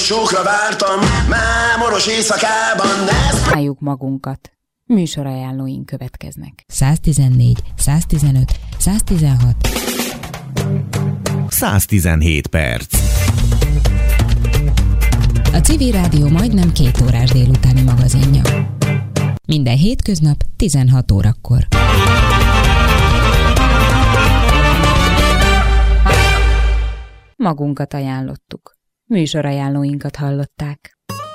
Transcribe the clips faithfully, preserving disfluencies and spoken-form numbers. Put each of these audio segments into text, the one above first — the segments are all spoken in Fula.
csókra vártam, mámoros éjszakában. Álljuk magunkat. Műsorajánlóink következnek. száztizennégy, száztizenöt, száztizenhat, száztizenhét perc. A Civil Rádió majdnem két órás délutáni magazinja. Minden hétköznap tizenhat órakor. Magunkat ajánlottuk. Műsorajánlóinkat hallották.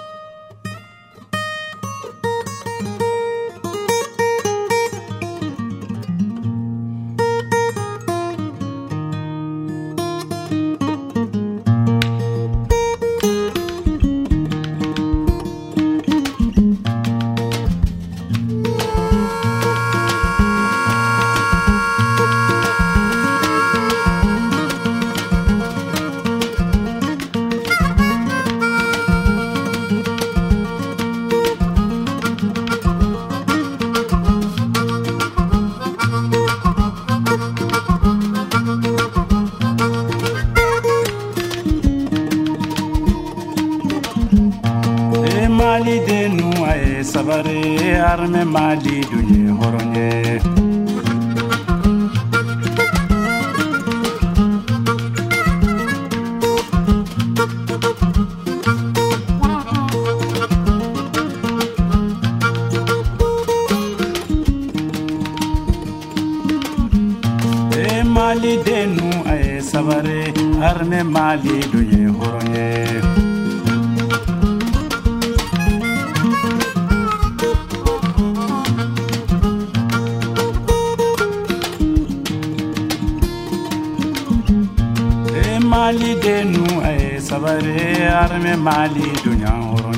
Sabare arme mali dunye horonye e mali denu ay sabare arme mali dunye horonye Mali denu ay sabare arme mali dunya horo